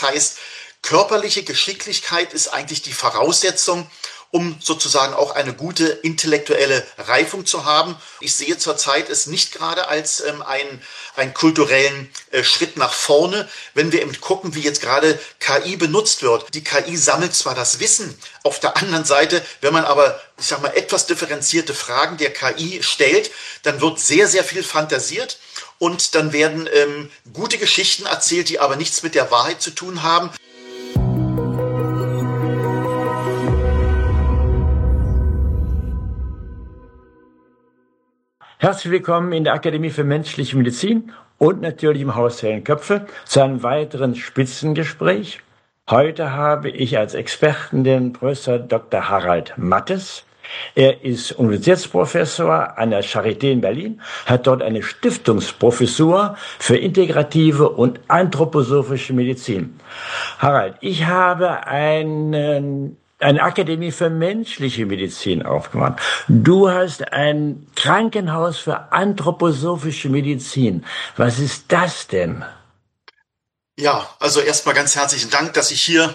Das heißt, körperliche Geschicklichkeit ist eigentlich die Voraussetzung, um sozusagen auch eine gute intellektuelle Reifung zu haben. Ich sehe zurzeit es nicht gerade als einen kulturellen Schritt nach vorne, wenn wir eben gucken, wie jetzt gerade KI benutzt wird. Die KI sammelt zwar das Wissen, auf der anderen Seite, wenn man aber, ich sag mal, etwas differenzierte Fragen der KI stellt, dann wird sehr, sehr viel fantasiert und dann werden gute Geschichten erzählt, die aber nichts mit der Wahrheit zu tun haben. Herzlich willkommen in der Akademie für Menschliche Medizin und natürlich im Haus Hellenköpfe zu einem weiteren Spitzengespräch. Heute habe ich als Experten den Professor Dr. Harald Mattes. Er ist Universitätsprofessor an der Charité in Berlin, hat dort eine Stiftungsprofessur für integrative und anthroposophische Medizin. Harald, ich habe eine Akademie für menschliche Medizin aufgemacht. Du hast ein Krankenhaus für anthroposophische Medizin. Was ist das denn? Ja, also erstmal ganz herzlichen Dank, dass ich hier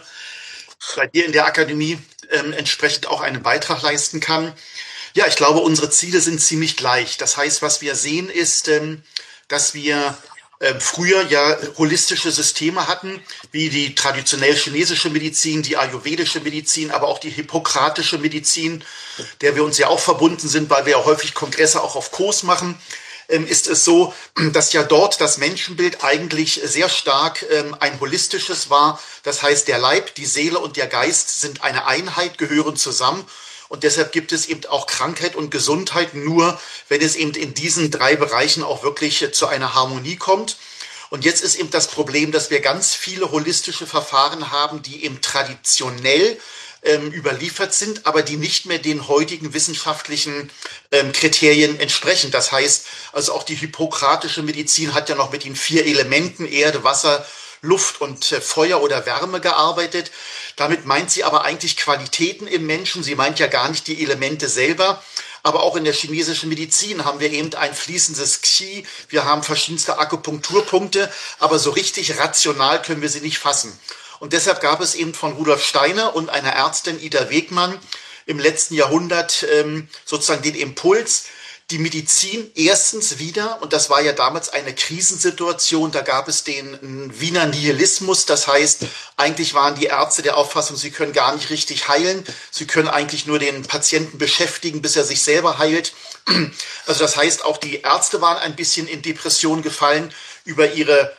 bei dir in der Akademie entsprechend auch einen Beitrag leisten kann. Ja, ich glaube, unsere Ziele sind ziemlich gleich. Das heißt, was wir sehen ist, dass wir früher ja holistische Systeme hatten, wie die traditionell chinesische Medizin, die ayurvedische Medizin, aber auch die hippokratische Medizin, der wir uns ja auch verbunden sind, weil wir ja häufig Kongresse auch auf Kurs machen. Ist es so, dass ja dort das Menschenbild eigentlich sehr stark ein holistisches war. Das heißt, der Leib, die Seele und der Geist sind eine Einheit, gehören zusammen. Und deshalb gibt es eben auch Krankheit und Gesundheit nur, wenn es eben in diesen drei Bereichen auch wirklich zu einer Harmonie kommt. Und jetzt ist eben das Problem, dass wir ganz viele holistische Verfahren haben, die eben traditionell überliefert sind, aber die nicht mehr den heutigen wissenschaftlichen Kriterien entsprechen. Das heißt, also auch die hippokratische Medizin hat ja noch mit den 4 Elementen Erde, Wasser, Luft und Feuer oder Wärme gearbeitet. Damit meint sie aber eigentlich Qualitäten im Menschen. Sie meint ja gar nicht die Elemente selber. Aber auch in der chinesischen Medizin haben wir eben ein fließendes Qi. Wir haben verschiedenste Akupunkturpunkte, aber so richtig rational können wir sie nicht fassen. Und deshalb gab es eben von Rudolf Steiner und einer Ärztin, Ida Wegmann, im letzten Jahrhundert sozusagen den Impuls, die Medizin erstens wieder, und das war ja damals eine Krisensituation, da gab es den Wiener Nihilismus, das heißt, eigentlich waren die Ärzte der Auffassung, sie können gar nicht richtig heilen, sie können eigentlich nur den Patienten beschäftigen, bis er sich selber heilt. Also das heißt, auch die Ärzte waren ein bisschen in Depression gefallen über ihre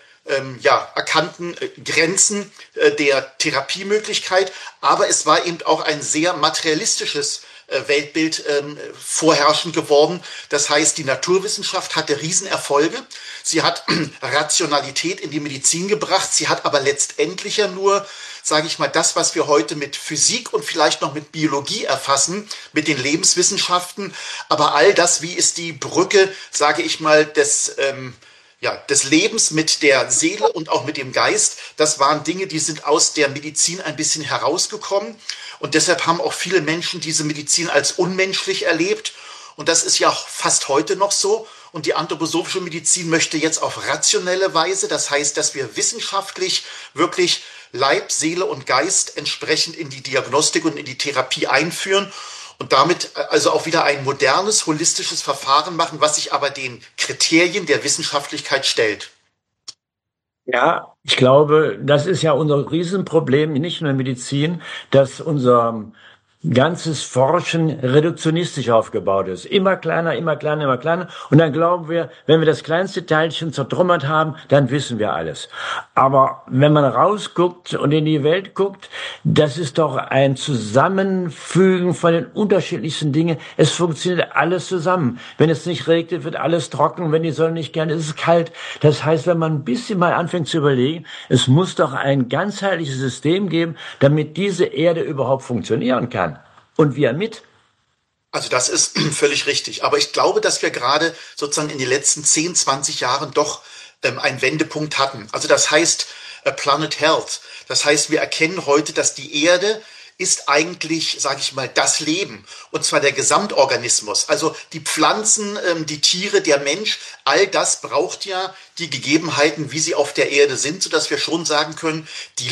erkannten Grenzen der Therapiemöglichkeit, aber es war eben auch ein sehr materialistisches Weltbild vorherrschend geworden. Das heißt, die Naturwissenschaft hatte Riesenerfolge. Sie hat Rationalität in die Medizin gebracht. Sie hat aber letztendlich ja nur, sage ich mal, das, was wir heute mit Physik und vielleicht noch mit Biologie erfassen, mit den Lebenswissenschaften. Aber all das, wie ist die Brücke, sage ich mal, des Lebens mit der Seele und auch mit dem Geist, das waren Dinge, die sind aus der Medizin ein bisschen herausgekommen. Und deshalb haben auch viele Menschen diese Medizin als unmenschlich erlebt. Und das ist ja auch fast heute noch so. Und die anthroposophische Medizin möchte jetzt auf rationelle Weise, das heißt, dass wir wissenschaftlich wirklich Leib, Seele und Geist entsprechend in die Diagnostik und in die Therapie einführen. Und damit also auch wieder ein modernes, holistisches Verfahren machen, was sich aber den Kriterien der Wissenschaftlichkeit stellt. Ja, ich glaube, das ist ja unser Riesenproblem, nicht nur in der Medizin, dass unser ganzes Forschen reduktionistisch aufgebaut ist. Immer kleiner, immer kleiner, immer kleiner. Und dann glauben wir, wenn wir das kleinste Teilchen zertrümmert haben, dann wissen wir alles. Aber wenn man rausguckt und in die Welt guckt, das ist doch ein Zusammenfügen von den unterschiedlichsten Dingen. Es funktioniert alles zusammen. Wenn es nicht regnet, wird alles trocken. Wenn die Sonne nicht gerne ist, ist es kalt. Das heißt, wenn man ein bisschen mal anfängt zu überlegen, es muss doch ein ganzheitliches System geben, damit diese Erde überhaupt funktionieren kann. Und wir mit. Also das ist völlig richtig. Aber ich glaube, dass wir gerade sozusagen in den letzten 10, 20 Jahren doch einen Wendepunkt hatten. Also das heißt Planet Health. Das heißt, wir erkennen heute, dass die Erde ist eigentlich, sage ich mal, das Leben. Und zwar der Gesamtorganismus. Also die Pflanzen, die Tiere, der Mensch, all das braucht ja die Gegebenheiten, wie sie auf der Erde sind, sodass wir schon sagen können, die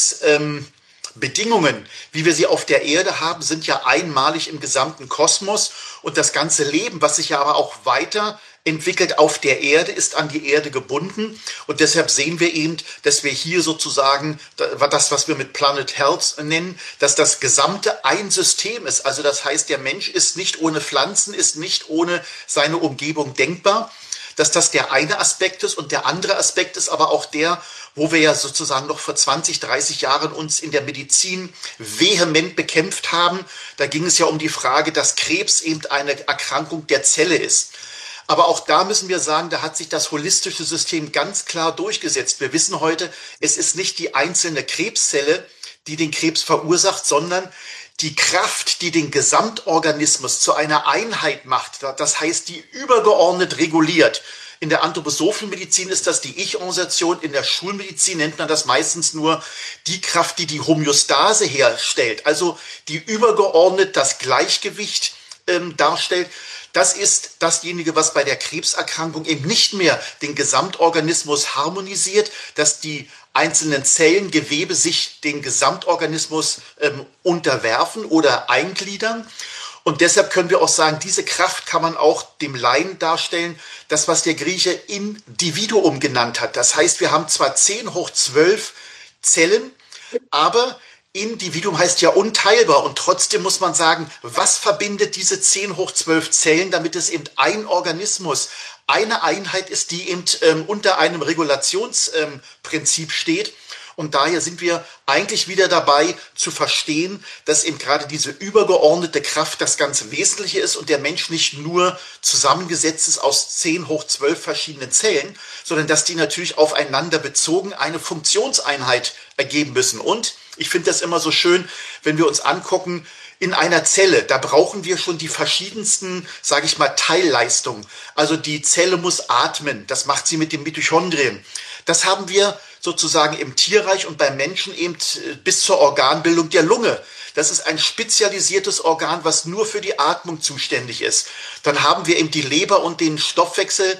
Bedingungen, wie wir sie auf der Erde haben, sind ja einmalig im gesamten Kosmos. Und das ganze Leben, was sich ja aber auch weiter entwickelt auf der Erde, ist an die Erde gebunden. Und deshalb sehen wir eben, dass wir hier sozusagen das, was wir mit Planet Health nennen, dass das Gesamte ein System ist. Also das heißt, der Mensch ist nicht ohne Pflanzen, ist nicht ohne seine Umgebung denkbar. Dass das der eine Aspekt ist, und der andere Aspekt ist aber auch der, wo wir ja sozusagen noch vor 20, 30 Jahren uns in der Medizin vehement bekämpft haben. Da ging es ja um die Frage, dass Krebs eben eine Erkrankung der Zelle ist. Aber auch da müssen wir sagen, da hat sich das holistische System ganz klar durchgesetzt. Wir wissen heute, es ist nicht die einzelne Krebszelle, die den Krebs verursacht, sondern die Kraft, die den Gesamtorganismus zu einer Einheit macht, das heißt, die übergeordnet reguliert. In der Anthroposophenmedizin ist das die Ich-Organisation, in der Schulmedizin nennt man das meistens nur die Kraft, die die Homöostase herstellt, also die übergeordnet das Gleichgewicht darstellt. Das ist dasjenige, was bei der Krebserkrankung eben nicht mehr den Gesamtorganismus harmonisiert, dass die einzelnen Zellen, Gewebe sich den Gesamtorganismus unterwerfen oder eingliedern. Und deshalb können wir auch sagen, diese Kraft kann man auch dem Laien darstellen, das, was der Grieche Individuum genannt hat. Das heißt, wir haben zwar 10 hoch 12 Zellen, aber Individuum heißt ja unteilbar, und trotzdem muss man sagen, was verbindet diese 10 hoch 12 Zellen, damit es eben ein Organismus, eine Einheit ist, die eben unter einem Regulationsprinzip steht. Und daher sind wir eigentlich wieder dabei zu verstehen, dass eben gerade diese übergeordnete Kraft das ganz Wesentliche ist und der Mensch nicht nur zusammengesetzt ist aus 10 hoch 12 verschiedenen Zellen, sondern dass die natürlich aufeinander bezogen eine Funktionseinheit ergeben müssen. Und ich finde das immer so schön, wenn wir uns angucken, in einer Zelle, da brauchen wir schon die verschiedensten, sage ich mal, Teilleistungen. Also die Zelle muss atmen, das macht sie mit den Mitochondrien. Das haben wir sozusagen im Tierreich und beim Menschen eben bis zur Organbildung der Lunge. Das ist ein spezialisiertes Organ, was nur für die Atmung zuständig ist. Dann haben wir eben die Leber und den Stoffwechsel,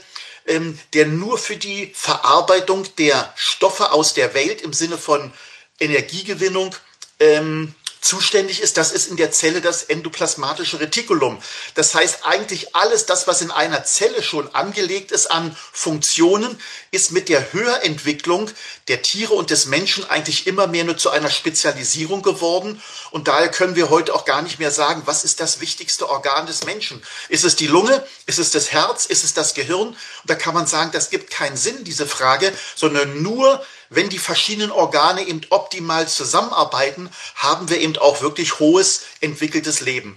der nur für die Verarbeitung der Stoffe aus der Welt im Sinne von Energiegewinnung zuständig ist. Das ist in der Zelle das endoplasmatische Retikulum. Das heißt, eigentlich alles das, was in einer Zelle schon angelegt ist an Funktionen, ist mit der Höherentwicklung der Tiere und des Menschen eigentlich immer mehr nur zu einer Spezialisierung geworden. Und daher können wir heute auch gar nicht mehr sagen, was ist das wichtigste Organ des Menschen? Ist es die Lunge? Ist es das Herz? Ist es das Gehirn? Und da kann man sagen, das gibt keinen Sinn, diese Frage, sondern nur wenn die verschiedenen Organe eben optimal zusammenarbeiten, haben wir eben auch wirklich hohes, entwickeltes Leben.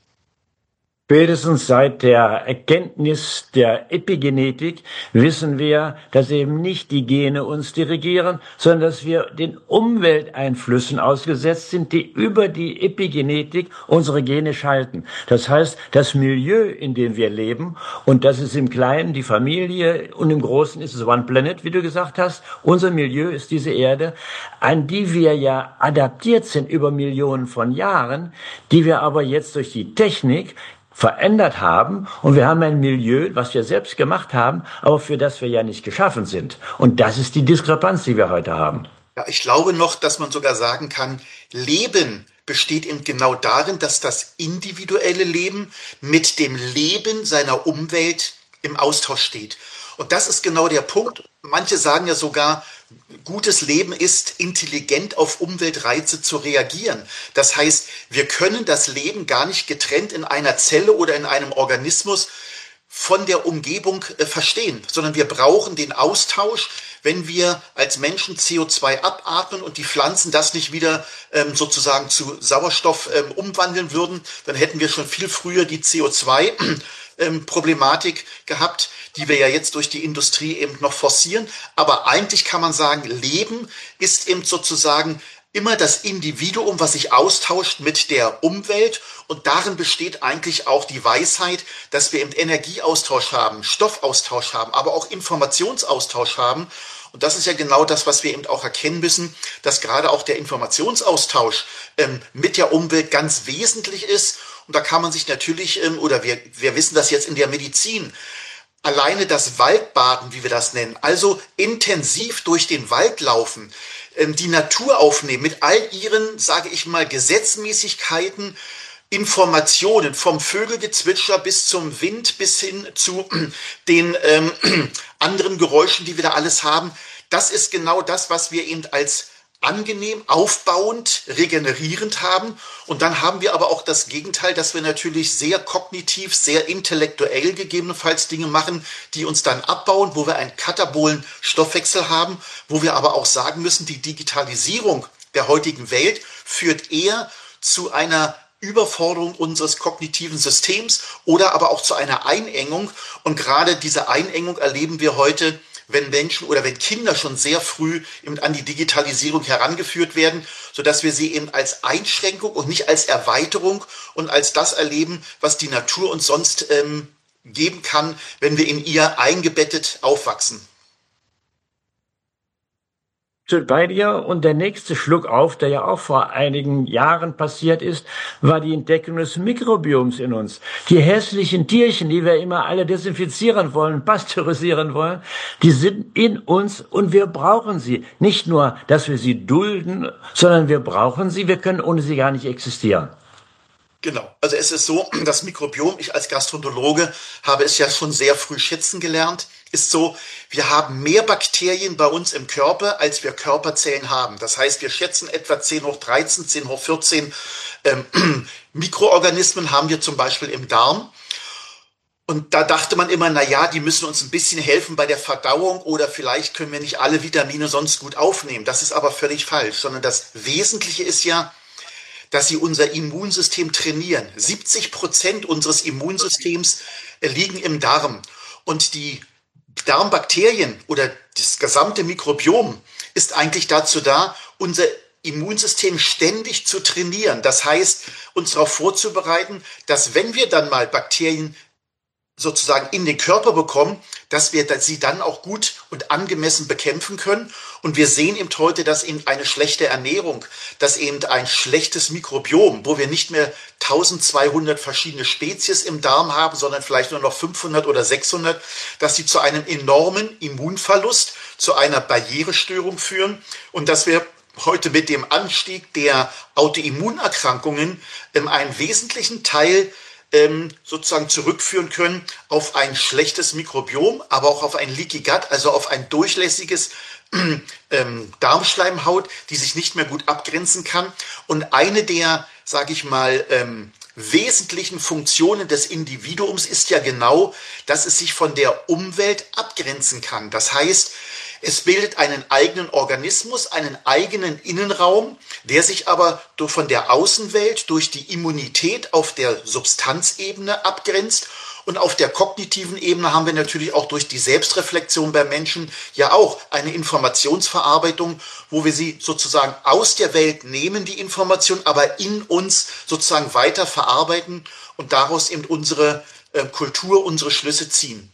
Spätestens seit der Erkenntnis der Epigenetik wissen wir, dass eben nicht die Gene uns dirigieren, sondern dass wir den Umwelteinflüssen ausgesetzt sind, die über die Epigenetik unsere Gene schalten. Das heißt, das Milieu, in dem wir leben, und das ist im Kleinen die Familie und im Großen ist es One Planet, wie du gesagt hast. Unser Milieu ist diese Erde, an die wir ja adaptiert sind über Millionen von Jahren, die wir aber jetzt durch die Technik verändert haben, und wir haben ein Milieu, was wir selbst gemacht haben, aber für das wir ja nicht geschaffen sind. Und das ist die Diskrepanz, die wir heute haben. Ja, ich glaube noch, dass man sogar sagen kann, Leben besteht eben genau darin, dass das individuelle Leben mit dem Leben seiner Umwelt im Austausch steht. Und das ist genau der Punkt. Manche sagen ja sogar, gutes Leben ist, intelligent auf Umweltreize zu reagieren. Das heißt, wir können das Leben gar nicht getrennt in einer Zelle oder in einem Organismus von der Umgebung verstehen, sondern wir brauchen den Austausch. Wenn wir als Menschen CO2 abatmen und die Pflanzen das nicht wieder sozusagen zu Sauerstoff umwandeln würden, dann hätten wir schon viel früher die CO2 Problematik gehabt, die wir ja jetzt durch die Industrie eben noch forcieren. Aber eigentlich kann man sagen, Leben ist eben sozusagen immer das Individuum, was sich austauscht mit der Umwelt. Und darin besteht eigentlich auch die Weisheit, dass wir eben Energieaustausch haben, Stoffaustausch haben, aber auch Informationsaustausch haben. Und das ist ja genau das, was wir eben auch erkennen müssen, dass gerade auch der Informationsaustausch mit der Umwelt ganz wesentlich ist. Und da kann man sich natürlich, oder wir wissen das jetzt in der Medizin, alleine das Waldbaden, wie wir das nennen, also intensiv durch den Wald laufen, die Natur aufnehmen mit all ihren, sage ich mal, Gesetzmäßigkeiten, Informationen vom Vögelgezwitscher bis zum Wind bis hin zu den anderen Geräuschen, die wir da alles haben. Das ist genau das, was wir eben als angenehm, aufbauend, regenerierend haben. Und dann haben wir aber auch das Gegenteil, dass wir natürlich sehr kognitiv, sehr intellektuell gegebenenfalls Dinge machen, die uns dann abbauen, wo wir einen katabolen Stoffwechsel haben, wo wir aber auch sagen müssen, die Digitalisierung der heutigen Welt führt eher zu einer Überforderung unseres kognitiven Systems oder aber auch zu einer Einengung. Und gerade diese Einengung erleben wir heute, wenn Menschen oder wenn Kinder schon sehr früh eben an die Digitalisierung herangeführt werden, sodass wir sie eben als Einschränkung und nicht als Erweiterung und als das erleben, was die Natur uns sonst geben kann, wenn wir in ihr eingebettet aufwachsen. Bei dir und der nächste Schluck auf, der ja auch vor einigen Jahren passiert ist, war die Entdeckung des Mikrobioms in uns. Die hässlichen Tierchen, die wir immer alle desinfizieren wollen, pasteurisieren wollen, die sind in uns und wir brauchen sie. Nicht nur, dass wir sie dulden, sondern wir brauchen sie. Wir können ohne sie gar nicht existieren. Genau. Also es ist so, das Mikrobiom, ich als Gastroenterologe habe es ja schon sehr früh schätzen gelernt, ist so, wir haben mehr Bakterien bei uns im Körper, als wir Körperzellen haben. Das heißt, wir schätzen etwa 10 hoch 13, 10 hoch 14 Mikroorganismen haben wir zum Beispiel im Darm. Und da dachte man immer, na ja, die müssen uns ein bisschen helfen bei der Verdauung oder vielleicht können wir nicht alle Vitamine sonst gut aufnehmen. Das ist aber völlig falsch, sondern das Wesentliche ist ja, dass sie unser Immunsystem trainieren. 70% unseres Immunsystems liegen im Darm. Und die Darmbakterien oder das gesamte Mikrobiom ist eigentlich dazu da, unser Immunsystem ständig zu trainieren. Das heißt, uns darauf vorzubereiten, dass wenn wir dann mal Bakterien sozusagen in den Körper bekommen, dass wir sie dann auch gut und angemessen bekämpfen können. Und wir sehen eben heute, dass eben eine schlechte Ernährung, dass eben ein schlechtes Mikrobiom, wo wir nicht mehr 1200 verschiedene Spezies im Darm haben, sondern vielleicht nur noch 500 oder 600, dass sie zu einem enormen Immunverlust, zu einer Barrierestörung führen und dass wir heute mit dem Anstieg der Autoimmunerkrankungen einen wesentlichen Teil sozusagen zurückführen können auf ein schlechtes Mikrobiom, aber auch auf ein Leaky Gut, also auf ein durchlässiges Darmschleimhaut, die sich nicht mehr gut abgrenzen kann. Und eine der, sage ich mal, wesentlichen Funktionen des Individuums ist ja genau, dass es sich von der Umwelt abgrenzen kann. Das heißt, es bildet einen eigenen Organismus, einen eigenen Innenraum, der sich aber von der Außenwelt durch die Immunität auf der Substanzebene abgrenzt. Und auf der kognitiven Ebene haben wir natürlich auch durch die Selbstreflexion bei Menschen ja auch eine Informationsverarbeitung, wo wir sie sozusagen aus der Welt nehmen, die Information, aber in uns sozusagen weiter verarbeiten und daraus eben unsere Kultur, unsere Schlüsse ziehen.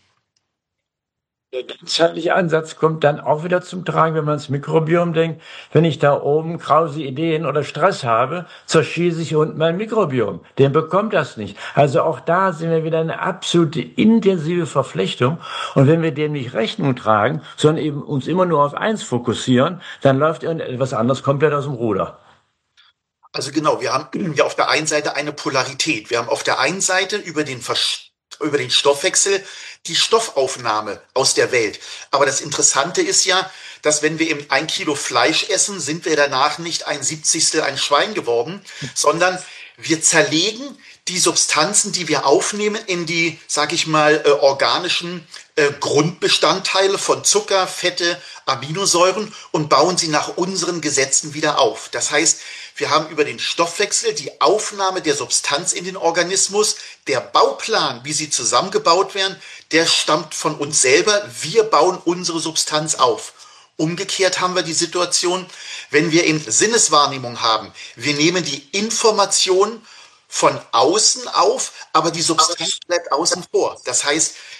Der ganzheitliche Ansatz kommt dann auch wieder zum Tragen, wenn man ans Mikrobiom denkt. Wenn ich da oben krause Ideen oder Stress habe, zerschieße ich unten mein Mikrobiom. Der bekommt das nicht. Also auch da sind wir wieder eine absolute intensive Verflechtung. Und wenn wir dem nicht Rechnung tragen, sondern eben uns immer nur auf eins fokussieren, dann läuft irgendetwas anderes komplett aus dem Ruder. Also genau, wir haben ja auf der einen Seite eine Polarität. Wir haben auf der einen Seite über den Stoffwechsel die Stoffaufnahme aus der Welt. Aber das Interessante ist ja, dass wenn wir eben 1 Kilo Fleisch essen, sind wir danach nicht ein 70. ein Schwein geworden, sondern wir zerlegen die Substanzen, die wir aufnehmen, in die, sag ich mal, organischen Grundbestandteile von Zucker, Fette, Aminosäuren und bauen sie nach unseren Gesetzen wieder auf. Das heißt, wir haben über den Stoffwechsel die Aufnahme der Substanz in den Organismus. Der Bauplan, wie sie zusammengebaut werden, der stammt von uns selber. Wir bauen unsere Substanz auf. Umgekehrt haben wir die Situation, wenn wir eben Sinneswahrnehmung haben. Wir nehmen die Information von außen auf, aber die Substanz bleibt außen vor. Das heißt,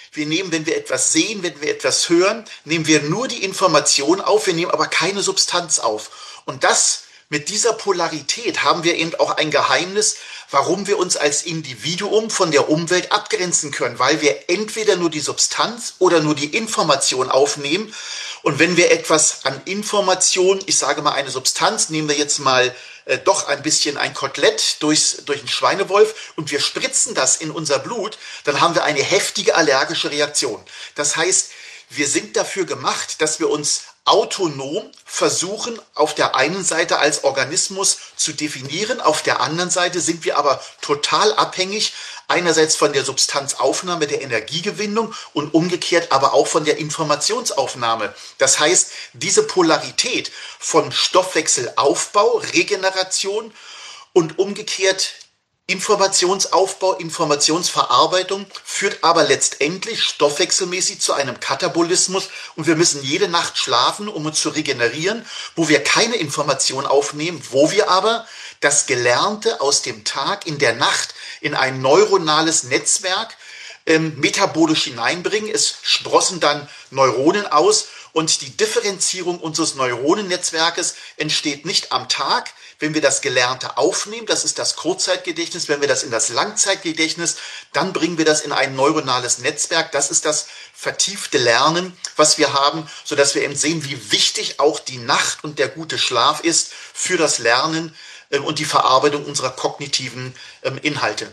Wir nehmen, wenn wir etwas sehen, wenn wir etwas hören, nehmen wir nur die Information auf, wir nehmen aber keine Substanz auf. Und das mit dieser Polarität haben wir eben auch ein Geheimnis, warum wir uns als Individuum von der Umwelt abgrenzen können, weil wir entweder nur die Substanz oder nur die Information aufnehmen. Und wenn wir etwas an Information, ich sage mal eine Substanz, nehmen wir jetzt mal doch ein bisschen ein Kotelett durch einen Schweinewolf und wir spritzen das in unser Blut, dann haben wir eine heftige allergische Reaktion. Das heißt, wir sind dafür gemacht, dass wir uns autonom versuchen, auf der einen Seite als Organismus zu definieren, auf der anderen Seite sind wir aber total abhängig, einerseits von der Substanzaufnahme, der Energiegewinnung und umgekehrt aber auch von der Informationsaufnahme. Das heißt, diese Polarität von Stoffwechselaufbau, Regeneration und umgekehrt Informationsaufbau, Informationsverarbeitung führt aber letztendlich stoffwechselmäßig zu einem Katabolismus und wir müssen jede Nacht schlafen, um uns zu regenerieren, wo wir keine Information aufnehmen, wo wir aber das Gelernte aus dem Tag in der Nacht in ein neuronales Netzwerk metabolisch hineinbringen. Es sprossen dann Neuronen aus und die Differenzierung unseres Neuronennetzwerkes entsteht nicht am Tag, wenn wir das Gelernte aufnehmen, das ist das Kurzzeitgedächtnis, wenn wir das in das Langzeitgedächtnis, dann bringen wir das in ein neuronales Netzwerk, das ist das vertiefte Lernen, was wir haben, sodass wir eben sehen, wie wichtig auch die Nacht und der gute Schlaf ist für das Lernen und die Verarbeitung unserer kognitiven Inhalte.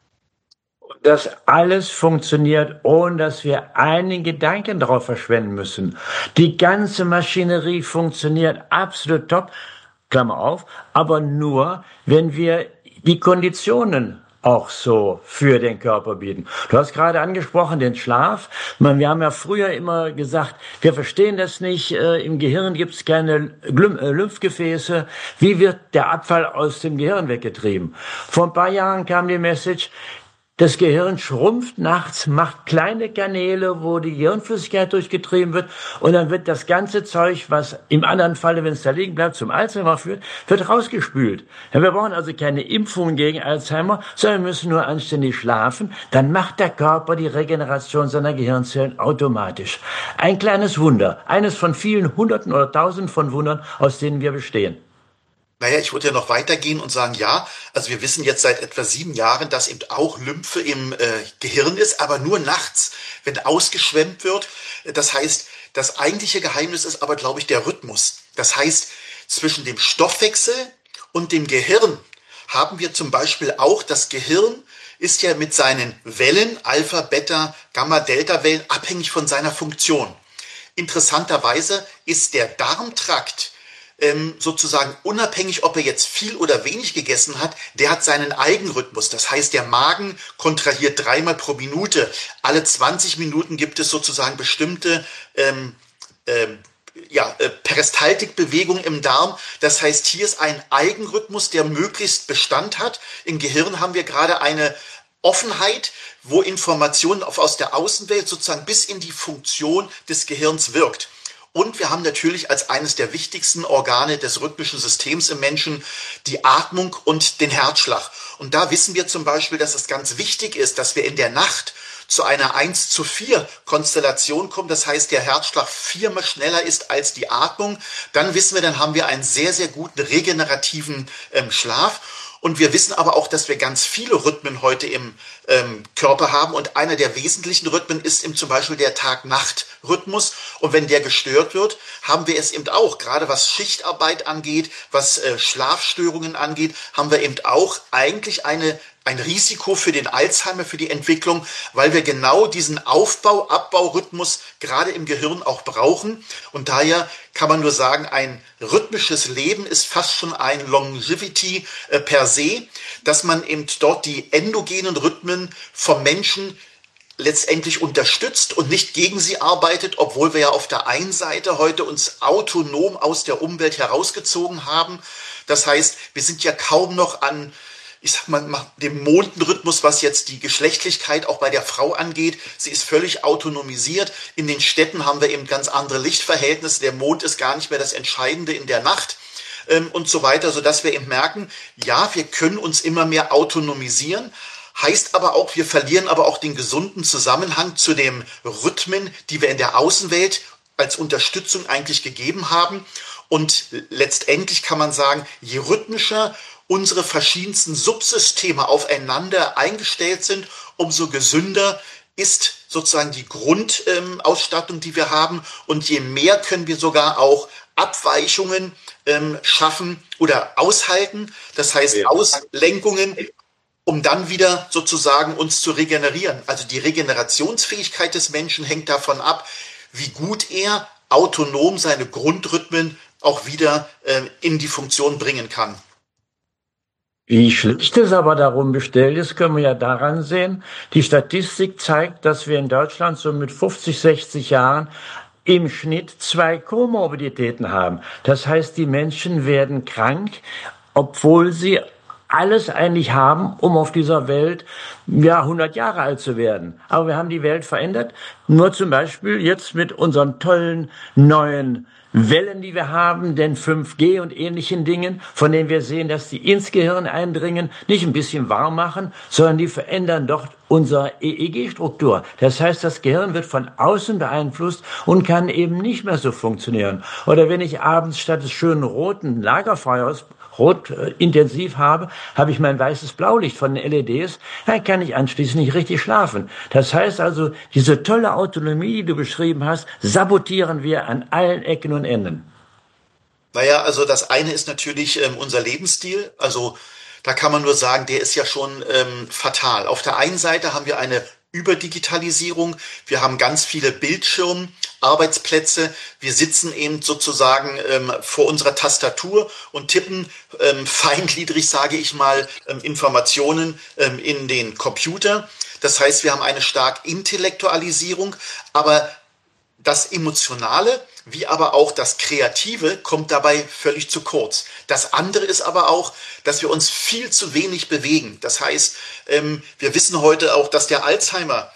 Das alles funktioniert, ohne dass wir einen Gedanken darauf verschwenden müssen. Die ganze Maschinerie funktioniert absolut top, Klammer auf, aber nur, wenn wir die Konditionen auch so für den Körper bieten. Du hast gerade angesprochen, den Schlaf. Wir haben ja früher immer gesagt, wir verstehen das nicht, im Gehirn gibt es keine Lymphgefäße. Wie wird der Abfall aus dem Gehirn weggetrieben? Vor ein paar Jahren kam die Message, das Gehirn schrumpft nachts, macht kleine Kanäle, wo die Gehirnflüssigkeit durchgetrieben wird und dann wird das ganze Zeug, was im anderen Falle, wenn es da liegen bleibt, zum Alzheimer führt, wird rausgespült. Ja, wir brauchen also keine Impfung gegen Alzheimer, sondern wir müssen nur anständig schlafen. Dann macht der Körper die Regeneration seiner Gehirnzellen automatisch. Ein kleines Wunder, eines von vielen Hunderten oder Tausenden von Wundern, aus denen wir bestehen. Naja, ich würde ja noch weitergehen und sagen, ja, also wir wissen jetzt seit etwa 7 Jahren, dass eben auch Lymphe im Gehirn ist, aber nur nachts, wenn ausgeschwemmt wird. Das heißt, das eigentliche Geheimnis ist aber, glaube ich, der Rhythmus. Das heißt, zwischen dem Stoffwechsel und dem Gehirn haben wir zum Beispiel auch, das Gehirn ist ja mit seinen Wellen, Alpha, Beta, Gamma, Delta-Wellen, abhängig von seiner Funktion. Interessanterweise ist der Darmtrakt sozusagen unabhängig, ob er jetzt viel oder wenig gegessen hat, der hat seinen Eigenrhythmus. Das heißt, der Magen kontrahiert 3-mal pro Minute. Alle 20 Minuten gibt es sozusagen bestimmte Peristaltikbewegung im Darm. Das heißt, hier ist ein Eigenrhythmus, der möglichst Bestand hat. Im Gehirn haben wir gerade eine Offenheit, wo Information aus der Außenwelt sozusagen bis in die Funktion des Gehirns wirkt. Und wir haben natürlich als eines der wichtigsten Organe des rhythmischen Systems im Menschen die Atmung und den Herzschlag. Und da wissen wir zum Beispiel, dass es ganz wichtig ist, dass wir in der Nacht zu einer 1:4 Konstellation kommen. Das heißt, der Herzschlag 4-mal schneller ist als die Atmung. Dann wissen wir, dann haben wir einen sehr, sehr guten regenerativen Schlaf. Und wir wissen aber auch, dass wir ganz viele Rhythmen heute im Körper haben. Und einer der wesentlichen Rhythmen ist eben zum Beispiel der Tag-Nacht-Rhythmus. Und wenn der gestört wird, haben wir es eben auch, gerade was Schichtarbeit angeht, was Schlafstörungen angeht, haben wir eben auch eigentlich ein Risiko für den Alzheimer, für die Entwicklung, weil wir genau diesen Aufbau-Abbau-Rhythmus gerade im Gehirn auch brauchen. Und daher kann man nur sagen, ein rhythmisches Leben ist fast schon ein Longevity per se, dass man eben dort die endogenen Rhythmen vom Menschen letztendlich unterstützt und nicht gegen sie arbeitet, obwohl wir ja auf der einen Seite heute uns autonom aus der Umwelt herausgezogen haben. Das heißt, wir sind ja kaum noch an, ich sag mal, dem Mondenrhythmus, was jetzt die Geschlechtlichkeit auch bei der Frau angeht. Sie ist völlig autonomisiert. In den Städten haben wir eben ganz andere Lichtverhältnisse. Der Mond ist gar nicht mehr das Entscheidende in der Nacht und so weiter, sodass wir eben merken, ja, wir können uns immer mehr autonomisieren, heißt aber auch, wir verlieren aber auch den gesunden Zusammenhang zu den Rhythmen, die wir in der Außenwelt als Unterstützung eigentlich gegeben haben. Und letztendlich kann man sagen, je rhythmischer unsere verschiedensten Subsysteme aufeinander eingestellt sind, umso gesünder ist sozusagen die Grundausstattung, die wir haben. Und je mehr können wir sogar auch Abweichungen schaffen oder aushalten. Das heißt Auslenkungen, um dann wieder sozusagen uns zu regenerieren. Also die Regenerationsfähigkeit des Menschen hängt davon ab, wie gut er autonom seine Grundrhythmen auch wieder in die Funktion bringen kann. Wie schlecht es aber darum bestellt ist, können wir ja daran sehen. Die Statistik zeigt, dass wir in Deutschland so mit 50, 60 Jahren im Schnitt 2 Komorbiditäten haben. Das heißt, die Menschen werden krank, obwohl sie alles eigentlich haben, um auf dieser Welt 100 Jahre alt zu werden. Aber wir haben die Welt verändert. Nur zum Beispiel jetzt mit unseren tollen neuen Wellen, die wir haben, den 5G und ähnlichen Dingen, von denen wir sehen, dass die ins Gehirn eindringen, nicht ein bisschen warm machen, sondern die verändern doch unsere EEG-Struktur. Das heißt, das Gehirn wird von außen beeinflusst und kann eben nicht mehr so funktionieren. Oder wenn ich abends statt des schönen roten Lagerfeuers rot intensiv habe ich mein weißes Blaulicht von den LEDs, dann kann ich anschließend nicht richtig schlafen. Das heißt also, diese tolle Autonomie, die du beschrieben hast, sabotieren wir an allen Ecken und Enden. Naja, also das eine ist natürlich unser Lebensstil. Also da kann man nur sagen, der ist ja schon fatal. Auf der einen Seite haben wir eine Überdigitalisierung. Wir haben ganz viele Bildschirmarbeitsplätze. Wir sitzen eben sozusagen vor unserer Tastatur und tippen feingliedrig, sage ich mal, Informationen in den Computer. Das heißt, wir haben eine starke Intellektualisierung, aber das Emotionale wie aber auch das Kreative kommt dabei völlig zu kurz. Das andere ist aber auch, dass wir uns viel zu wenig bewegen. Das heißt, wir wissen heute auch, dass der Alzheimer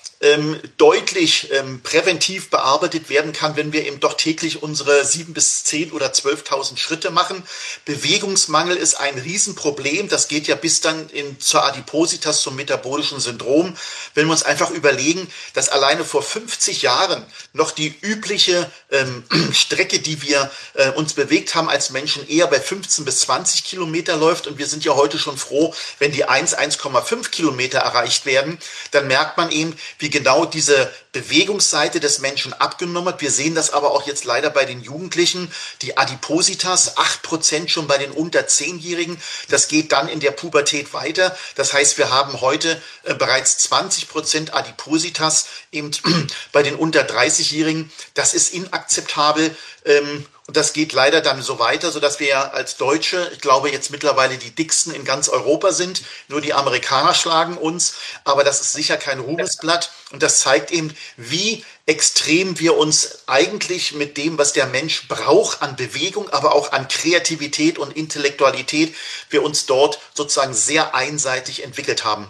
deutlich präventiv bearbeitet werden kann, wenn wir eben doch täglich unsere 7 bis 10 oder 12.000 Schritte machen. Bewegungsmangel ist ein Riesenproblem. Das geht ja bis dann zur Adipositas, zum metabolischen Syndrom. Wenn wir uns einfach überlegen, dass alleine vor 50 Jahren noch die übliche Strecke, die wir uns bewegt haben als Menschen, eher bei 15 bis 20 Kilometer läuft. Und wir sind ja heute schon froh, wenn die 1,5 Kilometer erreicht werden. Dann merkt man eben, wie genau diese Bewegungsseite des Menschen abgenommen hat. Wir sehen das aber auch jetzt leider bei den Jugendlichen. Die Adipositas, 8% schon bei den unter 10-Jährigen. Das geht dann in der Pubertät weiter. Das heißt, wir haben heute bereits 20% Adipositas eben bei den unter 30-Jährigen. Das ist inakzeptabel. Und das geht leider dann so weiter, sodass wir ja als Deutsche, ich glaube, jetzt mittlerweile die dicksten in ganz Europa sind. Nur die Amerikaner schlagen uns. Aber das ist sicher kein Ruhmesblatt. Und das zeigt eben, wie extrem wir uns eigentlich mit dem, was der Mensch braucht, an Bewegung, aber auch an Kreativität und Intellektualität, wir uns dort sozusagen sehr einseitig entwickelt haben.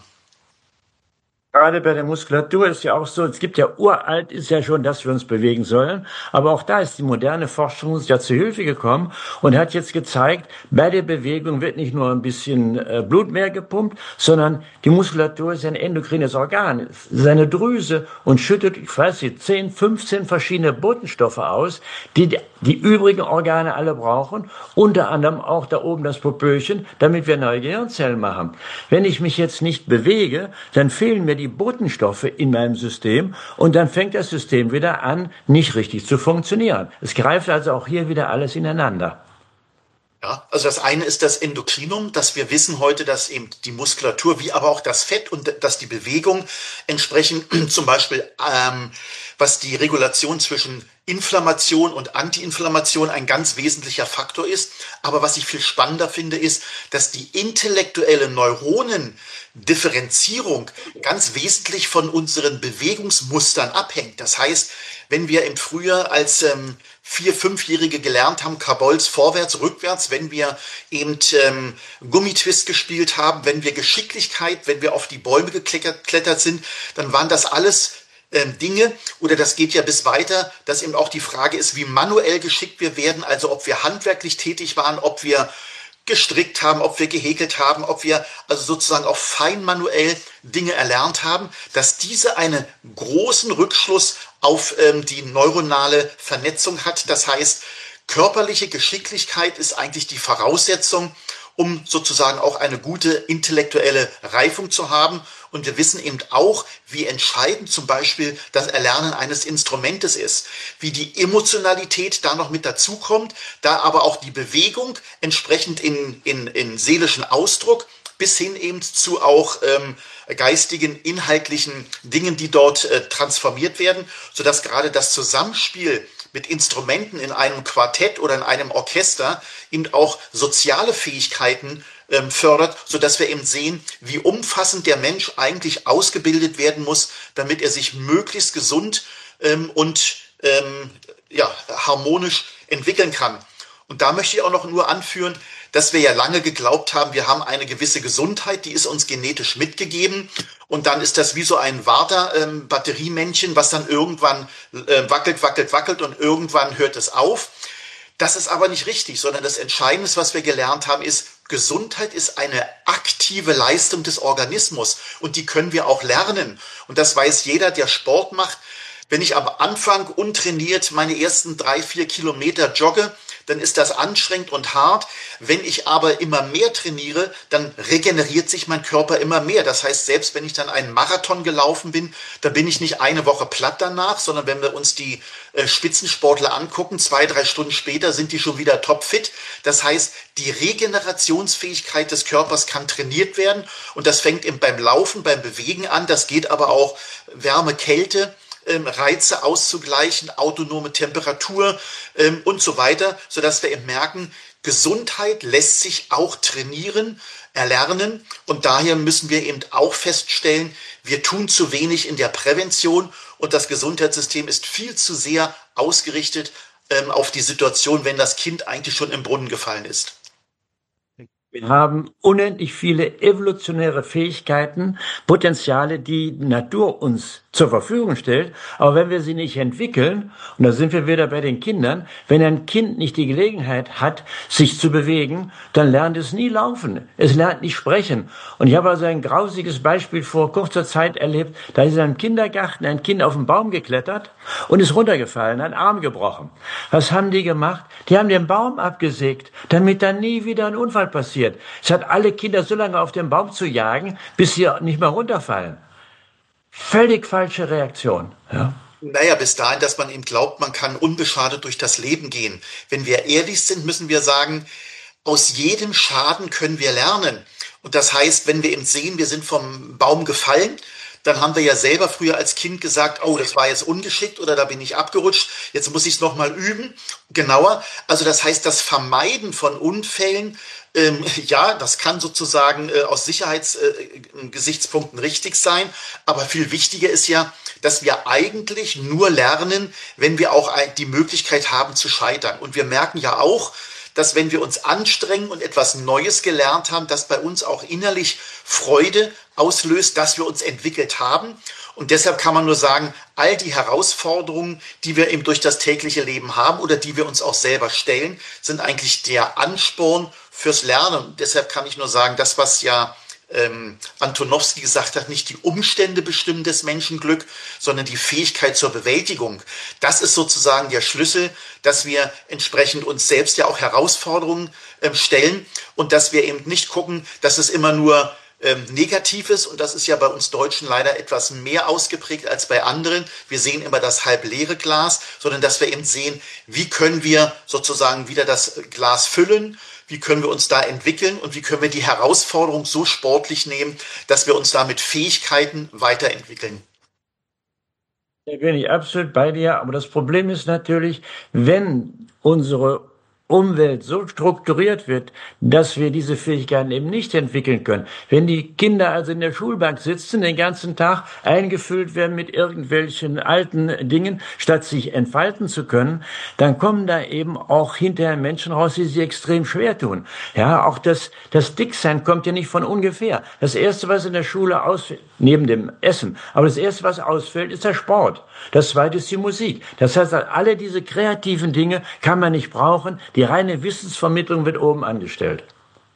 Gerade bei der Muskulatur ist ja auch so, es gibt ja uralt, ist ja schon, dass wir uns bewegen sollen, aber auch da ist die moderne Forschung uns ja zu Hilfe gekommen und hat jetzt gezeigt, bei der Bewegung wird nicht nur ein bisschen Blut mehr gepumpt, sondern die Muskulatur ist ein endokrines Organ, ist eine Drüse und schüttet, ich weiß nicht, 10, 15 verschiedene Botenstoffe aus, die die übrigen Organe alle brauchen, unter anderem auch da oben das Popöchen, damit wir neue Gehirnzellen machen. Wenn ich mich jetzt nicht bewege, dann fehlen mir die Botenstoffe in meinem System und dann fängt das System wieder an, nicht richtig zu funktionieren. Es greift also auch hier wieder alles ineinander. Ja, also das eine ist das Endokrinum, dass wir wissen heute, dass eben die Muskulatur wie aber auch das Fett und dass die Bewegung entsprechend zum Beispiel, was die Regulation zwischen Inflammation und Antiinflammation ein ganz wesentlicher Faktor ist. Aber was ich viel spannender finde, ist, dass die intellektuelle Neuronendifferenzierung ganz wesentlich von unseren Bewegungsmustern abhängt. Das heißt, wenn wir im Frühjahr als 4-, 5-Jährige gelernt haben, Kabolz vorwärts, rückwärts, wenn wir eben Gummitwist gespielt haben, wenn wir Geschicklichkeit, wenn wir auf die Bäume geklettert sind, dann waren das alles Dinge, oder das geht ja bis weiter, dass eben auch die Frage ist, wie manuell geschickt wir werden, also ob wir handwerklich tätig waren, ob wir gestrickt haben, ob wir gehäkelt haben, ob wir also sozusagen auch fein manuell Dinge erlernt haben, dass diese einen großen Rückschluss auf die neuronale Vernetzung hat. Das heißt, körperliche Geschicklichkeit ist eigentlich die Voraussetzung, um sozusagen auch eine gute intellektuelle Reifung zu haben. Und wir wissen eben auch, wie entscheidend zum Beispiel das Erlernen eines Instrumentes ist, wie die Emotionalität da noch mit dazukommt, da aber auch die Bewegung entsprechend in seelischen Ausdruck bis hin eben zu auch geistigen, inhaltlichen Dingen, die dort transformiert werden, sodass gerade das Zusammenspiel mit Instrumenten in einem Quartett oder in einem Orchester eben auch soziale Fähigkeiten fördert, sodass wir eben sehen, wie umfassend der Mensch eigentlich ausgebildet werden muss, damit er sich möglichst gesund und ja, harmonisch entwickeln kann. Und da möchte ich auch noch nur anführen, dass wir ja lange geglaubt haben, wir haben eine gewisse Gesundheit, die ist uns genetisch mitgegeben. Und dann ist das wie so ein Warta-Batteriemännchen, was dann irgendwann wackelt und irgendwann hört es auf. Das ist aber nicht richtig, sondern das Entscheidende, was wir gelernt haben, ist, Gesundheit ist eine aktive Leistung des Organismus und die können wir auch lernen. Und das weiß jeder, der Sport macht. Wenn ich am Anfang untrainiert meine ersten 3-4 Kilometer jogge, dann ist das anstrengend und hart. Wenn ich aber immer mehr trainiere, dann regeneriert sich mein Körper immer mehr. Das heißt, selbst wenn ich dann einen Marathon gelaufen bin, dann bin ich nicht eine Woche platt danach, sondern wenn wir uns die Spitzensportler angucken, 2-3 Stunden später sind die schon wieder topfit. Das heißt, die Regenerationsfähigkeit des Körpers kann trainiert werden und das fängt eben beim Laufen, beim Bewegen an. Das geht aber auch Wärme, Kälte, Reize auszugleichen, autonome Temperatur und so weiter, sodass wir eben merken, Gesundheit lässt sich auch trainieren, erlernen und daher müssen wir eben auch feststellen, wir tun zu wenig in der Prävention und das Gesundheitssystem ist viel zu sehr ausgerichtet auf die Situation, wenn das Kind eigentlich schon im Brunnen gefallen ist. Wir haben unendlich viele evolutionäre Fähigkeiten, Potenziale, die Natur uns zur Verfügung stellt. Aber wenn wir sie nicht entwickeln, und da sind wir wieder bei den Kindern, wenn ein Kind nicht die Gelegenheit hat, sich zu bewegen, dann lernt es nie laufen. Es lernt nicht sprechen. Und ich habe also ein grausiges Beispiel vor kurzer Zeit erlebt. Da ist in einem Kindergarten ein Kind auf den Baum geklettert und ist runtergefallen, einen Arm gebrochen. Was haben die gemacht? Die haben den Baum abgesägt, damit dann nie wieder ein Unfall passiert. Es hat alle Kinder so lange auf den Baum zu jagen, bis sie nicht mehr runterfallen. Völlig falsche Reaktion. Ja. Naja, bis dahin, dass man eben glaubt, man kann unbeschadet durch das Leben gehen. Wenn wir ehrlich sind, müssen wir sagen, aus jedem Schaden können wir lernen. Und das heißt, wenn wir eben sehen, wir sind vom Baum gefallen, dann haben wir ja selber früher als Kind gesagt, oh, das war jetzt ungeschickt oder da bin ich abgerutscht, jetzt muss ich es nochmal üben, genauer. Also das heißt, das Vermeiden von Unfällen, ja, das kann sozusagen aus Sicherheitsgesichtspunkten richtig sein, aber viel wichtiger ist ja, dass wir eigentlich nur lernen, wenn wir auch die Möglichkeit haben zu scheitern. Und wir merken ja auch, dass wenn wir uns anstrengen und etwas Neues gelernt haben, dass bei uns auch innerlich Freude auslöst, dass wir uns entwickelt haben. Und deshalb kann man nur sagen, all die Herausforderungen, die wir eben durch das tägliche Leben haben oder die wir uns auch selber stellen, sind eigentlich der Ansporn fürs Lernen. Und deshalb kann ich nur sagen, das, was ja Antonowski gesagt hat, nicht die Umstände bestimmen des Menschen Glück, sondern die Fähigkeit zur Bewältigung. Das ist sozusagen der Schlüssel, dass wir entsprechend uns selbst ja auch Herausforderungen stellen und dass wir eben nicht gucken, dass es immer nur negativ ist. Und das ist ja bei uns Deutschen leider etwas mehr ausgeprägt als bei anderen. Wir sehen immer das halb leere Glas, sondern dass wir eben sehen, wie können wir sozusagen wieder das Glas füllen, wie können wir uns da entwickeln und wie können wir die Herausforderung so sportlich nehmen, dass wir uns da mit Fähigkeiten weiterentwickeln. Da bin ich absolut bei dir. Aber das Problem ist natürlich, wenn unsere Umwelt so strukturiert wird, dass wir diese Fähigkeiten eben nicht entwickeln können. Wenn die Kinder also in der Schulbank sitzen, den ganzen Tag eingefüllt werden mit irgendwelchen alten Dingen, statt sich entfalten zu können, dann kommen da eben auch hinterher Menschen raus, die sich extrem schwer tun. Ja, auch das Dicksein kommt ja nicht von ungefähr. Das Erste, was in der Schule ausfällt, neben dem Essen, aber das Erste, was ausfällt, ist der Sport. Das Zweite ist die Musik. Das heißt, alle diese kreativen Dinge kann man nicht brauchen. Die reine Wissensvermittlung wird oben angestellt.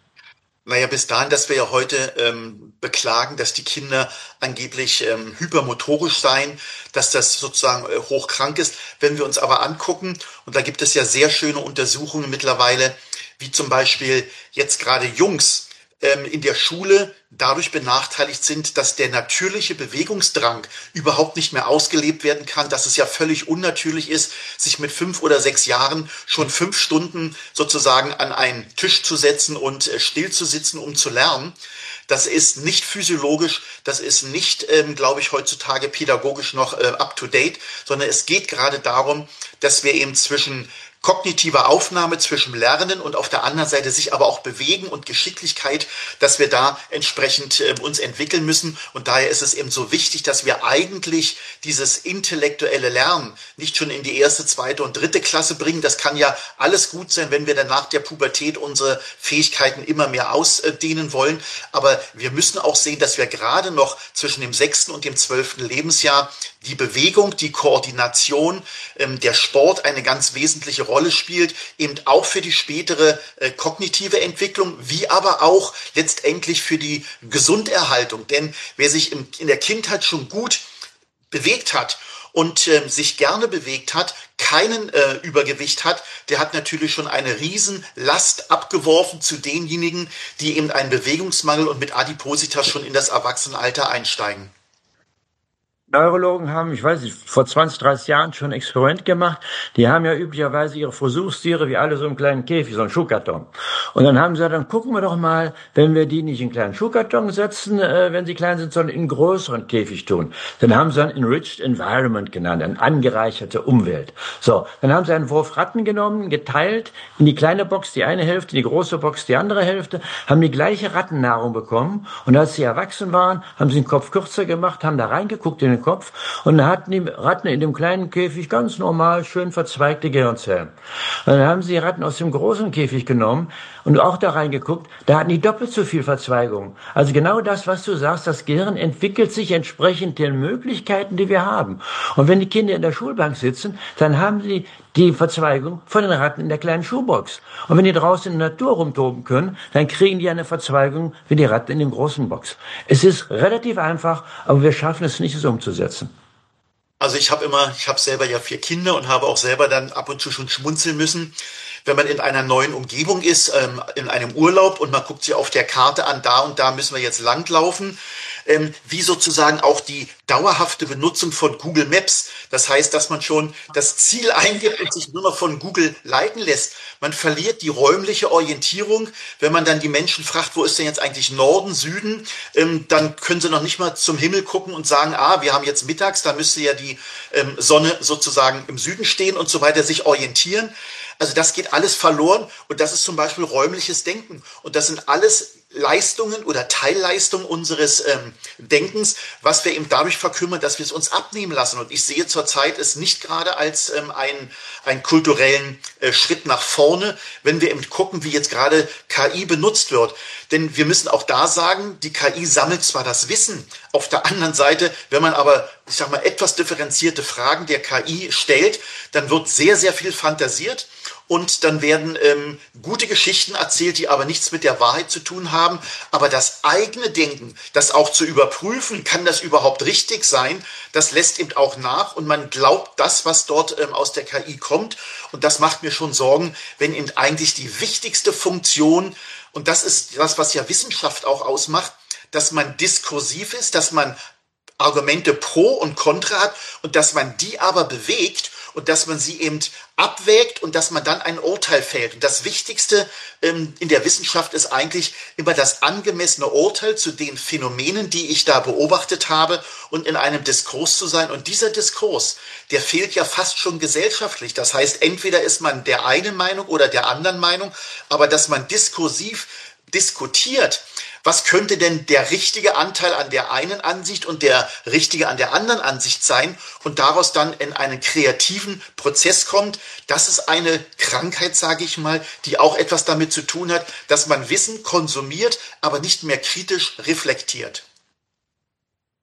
Naja, bis dahin, dass wir ja heute beklagen, dass die Kinder angeblich hypermotorisch seien, dass das sozusagen hochkrank ist. Wenn wir uns aber angucken, und da gibt es ja sehr schöne Untersuchungen mittlerweile, wie zum Beispiel jetzt gerade Jungs in der Schule dadurch benachteiligt sind, dass der natürliche Bewegungsdrang überhaupt nicht mehr ausgelebt werden kann, dass es ja völlig unnatürlich ist, sich mit 5 oder 6 Jahren schon 5 Stunden sozusagen an einen Tisch zu setzen und still zu sitzen, um zu lernen. Das ist nicht physiologisch, das ist nicht, glaube ich, heutzutage pädagogisch noch up-to-date, sondern es geht gerade darum, dass wir eben zwischen kognitiver Aufnahme, zwischen Lernen und auf der anderen Seite sich aber auch bewegen und Geschicklichkeit, dass wir da entsprechend uns entwickeln müssen. Und daher ist es eben so wichtig, dass wir eigentlich dieses intellektuelle Lernen nicht schon in die erste, zweite und dritte Klasse bringen. Das kann ja alles gut sein, wenn wir dann nach der Pubertät unsere Fähigkeiten immer mehr ausdehnen wollen. Aber wir müssen auch sehen, dass wir gerade noch zwischen dem 6. und dem 12. Lebensjahr die Bewegung, die Koordination, der Sport eine ganz wesentliche Rolle spielt, eben auch für die spätere kognitive Entwicklung, wie aber auch letztendlich für die Gesunderhaltung. Denn wer sich in der Kindheit schon gut bewegt hat und sich gerne bewegt hat, keinen Übergewicht hat, der hat natürlich schon eine Riesenlast abgeworfen zu denjenigen, die eben einen Bewegungsmangel und mit Adipositas schon in das Erwachsenenalter einsteigen. Neurologen haben, ich weiß nicht, vor 20, 30 Jahren schon ein Experiment gemacht. Die haben ja üblicherweise ihre Versuchstiere wie alle so im kleinen Käfig, so einen Schuhkarton. Und dann haben sie gesagt, dann gucken wir doch mal, wenn wir die nicht in einen kleinen Schuhkarton setzen, wenn sie klein sind, sondern in einen größeren Käfig tun. Dann haben sie ein Enriched Environment genannt, eine angereicherte Umwelt. So, dann haben sie einen Wurf Ratten genommen, geteilt in die kleine Box die eine Hälfte, in die große Box die andere Hälfte, haben die gleiche Rattennahrung bekommen. Und als sie erwachsen waren, haben sie den Kopf kürzer gemacht, haben da reingeguckt in den Kopf und dann hatten die Ratten in dem kleinen Käfig ganz normal schön verzweigte Gehirnzellen. Und dann haben sie die Ratten aus dem großen Käfig genommen und auch da reingeguckt, da hatten die doppelt so viel Verzweigung. Also genau das, was du sagst, das Gehirn entwickelt sich entsprechend den Möglichkeiten, die wir haben. Und wenn die Kinder in der Schulbank sitzen, dann haben sie die Verzweigung von den Ratten in der kleinen Schuhbox. Und wenn die draußen in der Natur rumtoben können, dann kriegen die eine Verzweigung wie die Ratten in dem großen Box. Es ist relativ einfach, aber wir schaffen es nicht, es umzusetzen. Also ich habe selber ja 4 Kinder und habe auch selber dann ab und zu schon schmunzeln müssen, wenn man in einer neuen Umgebung ist, in einem Urlaub und man guckt sich auf der Karte an, da und da müssen wir jetzt langlaufen, wie sozusagen auch die dauerhafte Benutzung von Google Maps. Das heißt, dass man schon das Ziel eingibt und sich nur noch von Google leiten lässt. Man verliert die räumliche Orientierung. Wenn man dann die Menschen fragt, wo ist denn jetzt eigentlich Norden, Süden, dann können sie noch nicht mal zum Himmel gucken und sagen, wir haben jetzt mittags, da müsste ja die Sonne sozusagen im Süden stehen und so weiter, sich orientieren. Also das geht alles verloren und das ist zum Beispiel räumliches Denken. Und das sind alles Leistungen oder Teilleistungen unseres Denkens, was wir eben dadurch verkümmern, dass wir es uns abnehmen lassen. Und ich sehe zurzeit es nicht gerade als einen kulturellen Schritt nach vorne, wenn wir eben gucken, wie jetzt gerade KI benutzt wird. Denn wir müssen auch da sagen, die KI sammelt zwar das Wissen, auf der anderen Seite, wenn man aber, ich sag mal, etwas differenzierte Fragen der KI stellt, dann wird sehr, sehr viel fantasiert. Und dann werden gute Geschichten erzählt, die aber nichts mit der Wahrheit zu tun haben. Aber das eigene Denken, das auch zu überprüfen, kann das überhaupt richtig sein, das lässt eben auch nach. Und man glaubt das, was dort aus der KI kommt. Und das macht mir schon Sorgen, wenn eben eigentlich die wichtigste Funktion, und das ist das, was ja Wissenschaft auch ausmacht, dass man diskursiv ist, dass man Argumente pro und contra hat und dass man die aber bewegt und dass man sie eben abwägt und dass man dann ein Urteil fällt. Und das Wichtigste in der Wissenschaft ist eigentlich immer das angemessene Urteil zu den Phänomenen, die ich da beobachtet habe und in einem Diskurs zu sein. Und dieser Diskurs, der fehlt ja fast schon gesellschaftlich. Das heißt, entweder ist man der einen Meinung oder der anderen Meinung, aber dass man diskursiv diskutiert, was könnte denn der richtige Anteil an der einen Ansicht und der richtige an der anderen Ansicht sein und daraus dann in einen kreativen Prozess kommt. Das ist eine Krankheit, sage ich mal, die auch etwas damit zu tun hat, dass man Wissen konsumiert, aber nicht mehr kritisch reflektiert.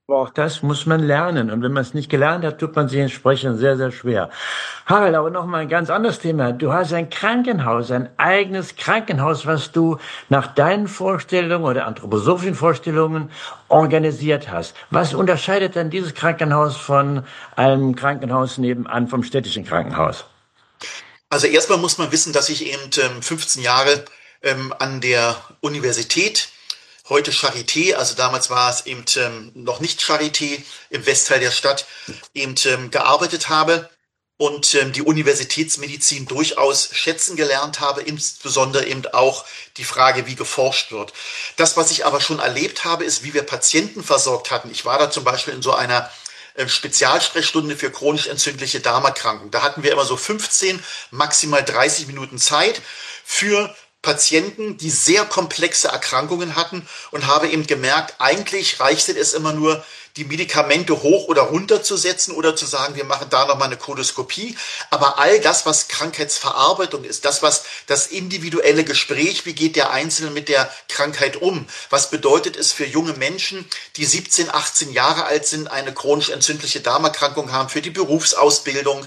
Aber auch das muss man lernen. Und wenn man es nicht gelernt hat, tut man sich entsprechend sehr, sehr schwer. Harald, aber noch mal ein ganz anderes Thema. Du hast ein Krankenhaus, ein eigenes Krankenhaus, was du nach deinen Vorstellungen oder anthroposophischen Vorstellungen organisiert hast. Was unterscheidet denn dieses Krankenhaus von einem Krankenhaus nebenan vom städtischen Krankenhaus? Also erstmal muss man wissen, dass ich eben 15 Jahre an der Universität, heute Charité, also damals war es eben noch nicht Charité im Westteil der Stadt, eben gearbeitet habe und die Universitätsmedizin durchaus schätzen gelernt habe, insbesondere eben auch die Frage, wie geforscht wird. Das, was ich aber schon erlebt habe, ist, wie wir Patienten versorgt hatten. Ich war da zum Beispiel in so einer Spezialsprechstunde für chronisch entzündliche Darmerkrankungen. Da hatten wir immer so 15, maximal 30 Minuten Zeit für Patienten, die sehr komplexe Erkrankungen hatten und habe eben gemerkt, eigentlich reichte es immer nur, die Medikamente hoch oder runter zu setzen oder zu sagen, wir machen da nochmal eine Koloskopie. Aber all das, was Krankheitsverarbeitung ist, das, was das individuelle Gespräch, wie geht der Einzelne mit der Krankheit um? Was bedeutet es für junge Menschen, die 17, 18 Jahre alt sind, eine chronisch entzündliche Darmerkrankung haben, für die Berufsausbildung?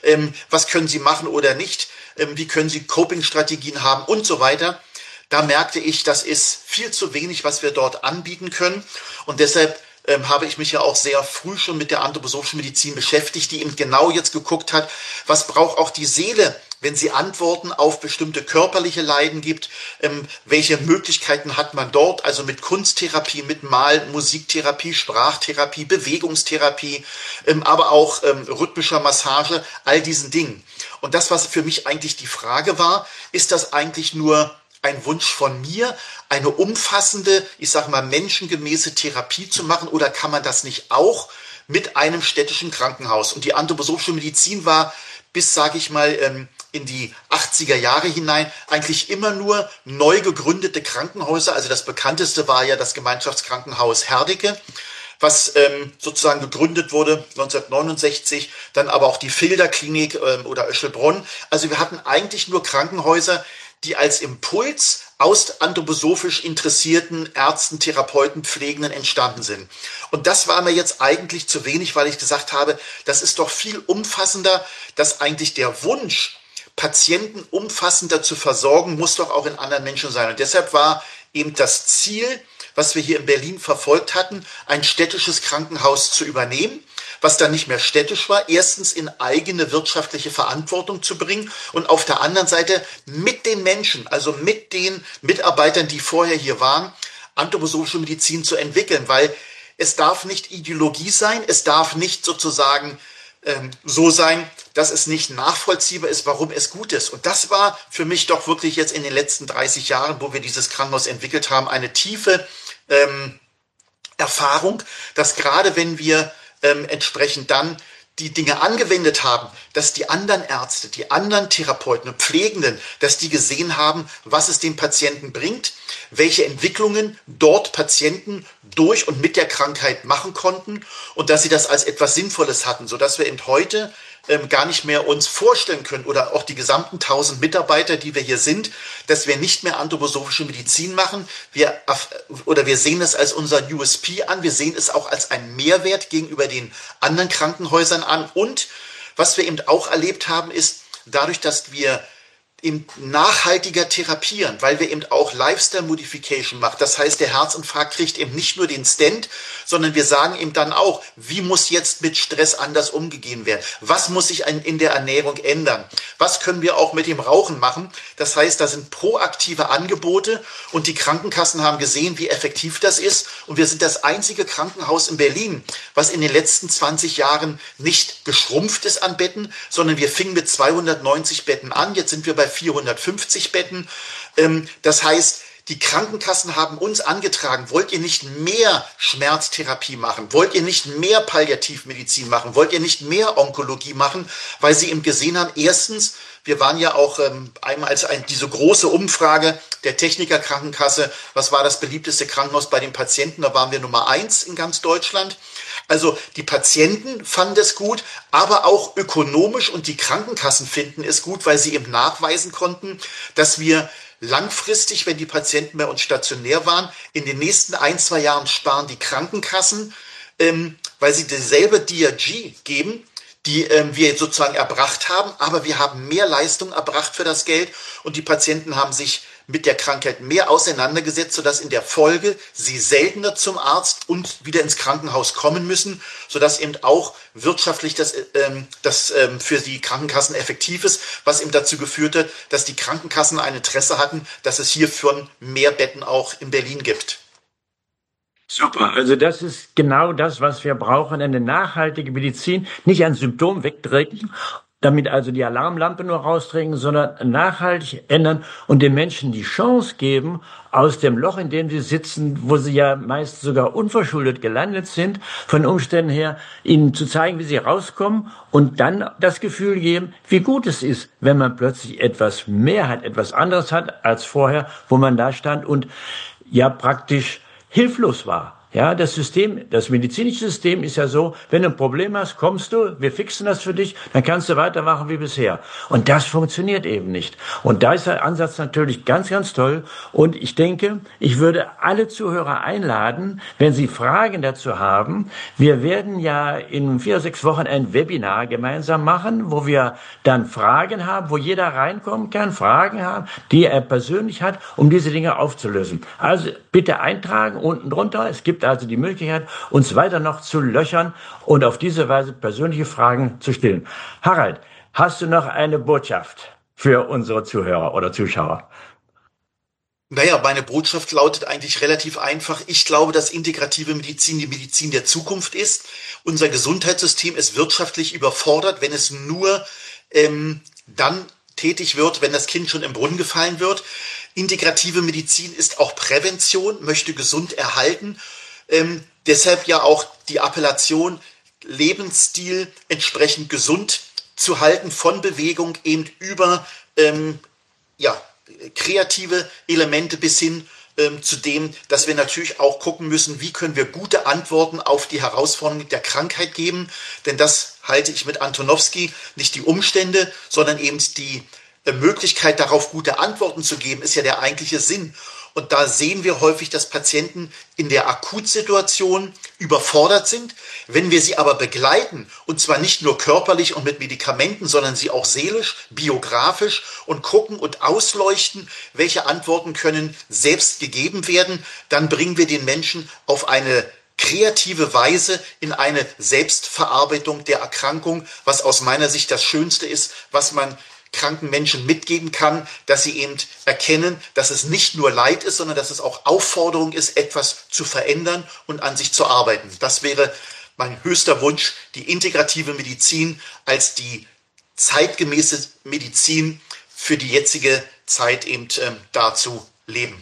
Was können sie machen oder nicht? Wie können sie Coping-Strategien haben und so weiter? Da merkte ich, das ist viel zu wenig, was wir dort anbieten können. Und deshalb habe ich mich ja auch sehr früh schon mit der anthroposophischen Medizin beschäftigt, die eben genau jetzt geguckt hat, was braucht auch die Seele, wenn sie Antworten auf bestimmte körperliche Leiden gibt, welche Möglichkeiten hat man dort, also mit Kunsttherapie, mit Musiktherapie, Sprachtherapie, Bewegungstherapie, aber auch rhythmischer Massage, all diesen Dingen. Und das, was für mich eigentlich die Frage war, ist das eigentlich nur ein Wunsch von mir, eine umfassende, ich sage mal, menschengemäße Therapie zu machen, oder kann man das nicht auch mit einem städtischen Krankenhaus? Und die anthroposophische Medizin war bis, sage ich mal, in die 80er Jahre hinein eigentlich immer nur neu gegründete Krankenhäuser. Also das bekannteste war ja das Gemeinschaftskrankenhaus Herdecke, was sozusagen gegründet wurde 1969, dann aber auch die Filder Klinik oder Öschelbronn. Also wir hatten eigentlich nur Krankenhäuser, die als Impuls aus anthroposophisch interessierten Ärzten, Therapeuten, Pflegenden entstanden sind. Und das war mir jetzt eigentlich zu wenig, weil ich gesagt habe, das ist doch viel umfassender, dass eigentlich der Wunsch, Patienten umfassender zu versorgen, muss doch auch in anderen Menschen sein. Und deshalb war eben das Ziel, was wir hier in Berlin verfolgt hatten, ein städtisches Krankenhaus zu übernehmen, was dann nicht mehr städtisch war, erstens in eigene wirtschaftliche Verantwortung zu bringen und auf der anderen Seite mit den Menschen, also mit den Mitarbeitern, die vorher hier waren, anthroposophische Medizin zu entwickeln, weil es darf nicht Ideologie sein, es darf nicht sozusagen so sein, dass es nicht nachvollziehbar ist, warum es gut ist. Und das war für mich doch wirklich jetzt in den letzten 30 Jahren, wo wir dieses Krankenhaus entwickelt haben, eine tiefe Erfahrung, dass gerade wenn wir entsprechend dann die Dinge angewendet haben, dass die anderen Ärzte, die anderen Therapeuten und Pflegenden, dass die gesehen haben, was es den Patienten bringt, welche Entwicklungen dort Patienten durch und mit der Krankheit machen konnten und dass sie das als etwas Sinnvolles hatten, sodass wir eben heute gar nicht mehr uns vorstellen können oder auch die gesamten 1000 Mitarbeiter, die wir hier sind, dass wir nicht mehr anthroposophische Medizin machen. Wir sehen es als unser USP an. Wir sehen es auch als einen Mehrwert gegenüber den anderen Krankenhäusern an. Und was wir eben auch erlebt haben, ist dadurch, dass wir eben nachhaltiger therapieren, weil wir eben auch Lifestyle Modification machen. Das heißt, der Herzinfarkt kriegt eben nicht nur den Stent, sondern wir sagen ihm dann auch, wie muss jetzt mit Stress anders umgegangen werden? Was muss sich in der Ernährung ändern? Was können wir auch mit dem Rauchen machen? Das heißt, da sind proaktive Angebote und die Krankenkassen haben gesehen, wie effektiv das ist. Und wir sind das einzige Krankenhaus in Berlin, was in den letzten 20 Jahren nicht geschrumpft ist an Betten, sondern wir fingen mit 290 Betten an. Jetzt sind wir bei 450 Betten. Das heißt, die Krankenkassen haben uns angetragen, wollt ihr nicht mehr Schmerztherapie machen? Wollt ihr nicht mehr Palliativmedizin machen? Wollt ihr nicht mehr Onkologie machen? Weil sie eben gesehen haben, erstens, wir waren ja auch einmal als diese große Umfrage der Technikerkrankenkasse, was war das beliebteste Krankenhaus bei den Patienten? Da waren wir Nummer 1 in ganz Deutschland. Also die Patienten fanden es gut, aber auch ökonomisch und die Krankenkassen finden es gut, weil sie eben nachweisen konnten, dass wir langfristig, wenn die Patienten bei uns stationär waren, in den nächsten 1, 2 Jahren sparen die Krankenkassen weil sie dieselbe DRG geben, die wir sozusagen erbracht haben, aber wir haben mehr Leistung erbracht für das Geld und die Patienten haben sich mit der Krankheit mehr auseinandergesetzt, sodass in der Folge sie seltener zum Arzt und wieder ins Krankenhaus kommen müssen, sodass eben auch wirtschaftlich das für die Krankenkassen effektiv ist, was eben dazu geführt hat, dass die Krankenkassen ein Interesse hatten, dass es hierfür mehr Betten auch in Berlin gibt. Super, also das ist genau das, was wir brauchen, eine nachhaltige Medizin, nicht ein Symptom wegdrücken, damit also die Alarmlampe nur rausdrehen, sondern nachhaltig ändern und den Menschen die Chance geben, aus dem Loch, in dem sie sitzen, wo sie ja meist sogar unverschuldet gelandet sind, von den Umständen her, ihnen zu zeigen, wie sie rauskommen und dann das Gefühl geben, wie gut es ist, wenn man plötzlich etwas mehr hat, etwas anderes hat als vorher, wo man da stand und ja praktisch hilflos war. Ja, das medizinische System ist ja so, wenn du ein Problem hast, kommst du, wir fixen das für dich, dann kannst du weitermachen wie bisher. Und das funktioniert eben nicht. Und da ist der Ansatz natürlich ganz, ganz toll. Und ich denke, ich würde alle Zuhörer einladen, wenn sie Fragen dazu haben. Wir werden ja in 4 oder 6 Wochen ein Webinar gemeinsam machen, wo wir dann Fragen haben, wo jeder reinkommen kann, Fragen haben, die er persönlich hat, um diese Dinge aufzulösen. Also bitte eintragen unten drunter. Es gibt also die Möglichkeit, uns weiter noch zu löchern und auf diese Weise persönliche Fragen zu stellen. Harald, hast du noch eine Botschaft für unsere Zuhörer oder Zuschauer? Naja, meine Botschaft lautet eigentlich relativ einfach. Ich glaube, dass integrative Medizin die Medizin der Zukunft ist. Unser Gesundheitssystem ist wirtschaftlich überfordert, wenn es nur dann tätig wird, wenn das Kind schon im Brunnen gefallen wird. Integrative Medizin ist auch Prävention, möchte gesund erhalten. Deshalb ja auch die Appellation, Lebensstil entsprechend gesund zu halten, von Bewegung eben über kreative Elemente bis hin zu dem, dass wir natürlich auch gucken müssen, wie können wir gute Antworten auf die Herausforderungen der Krankheit geben. Denn das halte ich mit Antonowski, nicht die Umstände, sondern eben die Möglichkeit darauf gute Antworten zu geben, ist ja der eigentliche Sinn. Und da sehen wir häufig, dass Patienten in der Akutsituation überfordert sind. Wenn wir sie aber begleiten, und zwar nicht nur körperlich und mit Medikamenten, sondern sie auch seelisch, biografisch und gucken und ausleuchten, welche Antworten können selbst gegeben werden, dann bringen wir den Menschen auf eine kreative Weise in eine Selbstverarbeitung der Erkrankung, was aus meiner Sicht das Schönste ist, was man kranken Menschen mitgeben kann, dass sie eben erkennen, dass es nicht nur Leid ist, sondern dass es auch Aufforderung ist, etwas zu verändern und an sich zu arbeiten. Das wäre mein höchster Wunsch, die integrative Medizin als die zeitgemäße Medizin für die jetzige Zeit eben da zu leben.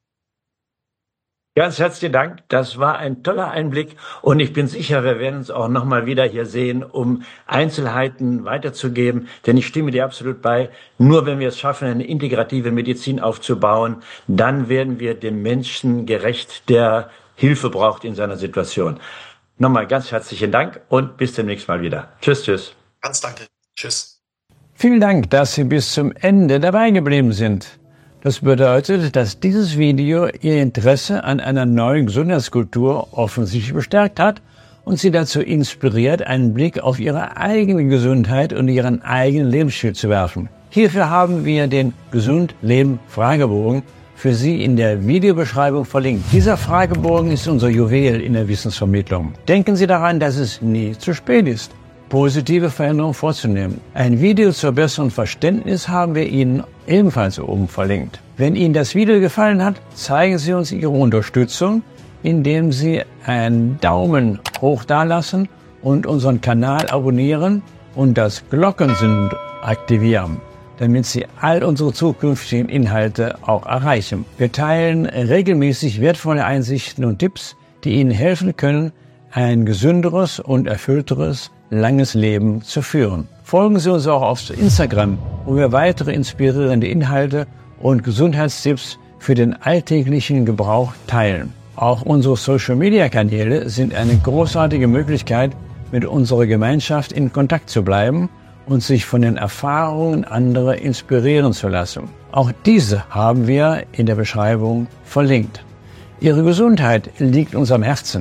Ganz herzlichen Dank. Das war ein toller Einblick und ich bin sicher, wir werden uns auch nochmal wieder hier sehen, um Einzelheiten weiterzugeben, denn ich stimme dir absolut bei. Nur wenn wir es schaffen, eine integrative Medizin aufzubauen, dann werden wir dem Menschen gerecht, der Hilfe braucht in seiner Situation. Nochmal ganz herzlichen Dank und bis demnächst mal wieder. Tschüss, tschüss. Ganz danke. Tschüss. Vielen Dank, dass Sie bis zum Ende dabei geblieben sind. Das bedeutet, dass dieses Video Ihr Interesse an einer neuen Gesundheitskultur offensichtlich bestärkt hat und Sie dazu inspiriert, einen Blick auf Ihre eigene Gesundheit und Ihren eigenen Lebensstil zu werfen. Hierfür haben wir den Gesund-Leben-Fragebogen für Sie in der Videobeschreibung verlinkt. Dieser Fragebogen ist unser Juwel in der Wissensvermittlung. Denken Sie daran, dass es nie zu spät ist, positive Veränderungen vorzunehmen. Ein Video zur besseren Verständnis haben wir Ihnen ebenfalls oben verlinkt. Wenn Ihnen das Video gefallen hat, zeigen Sie uns Ihre Unterstützung, indem Sie einen Daumen hoch dalassen und unseren Kanal abonnieren und das Glockensymbol aktivieren, damit Sie all unsere zukünftigen Inhalte auch erreichen. Wir teilen regelmäßig wertvolle Einsichten und Tipps, die Ihnen helfen können, ein gesünderes und erfüllteres langes Leben zu führen. Folgen Sie uns auch auf Instagram, wo wir weitere inspirierende Inhalte und Gesundheitstipps für den alltäglichen Gebrauch teilen. Auch unsere Social-Media-Kanäle sind eine großartige Möglichkeit, mit unserer Gemeinschaft in Kontakt zu bleiben und sich von den Erfahrungen anderer inspirieren zu lassen. Auch diese haben wir in der Beschreibung verlinkt. Ihre Gesundheit liegt uns am Herzen.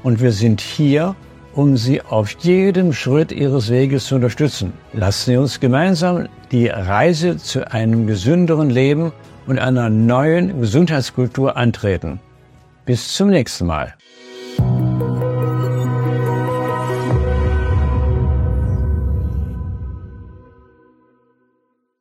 und wir sind hier, um Sie auf jedem Schritt Ihres Weges zu unterstützen. Lassen Sie uns gemeinsam die Reise zu einem gesünderen Leben und einer neuen Gesundheitskultur antreten. Bis zum nächsten Mal.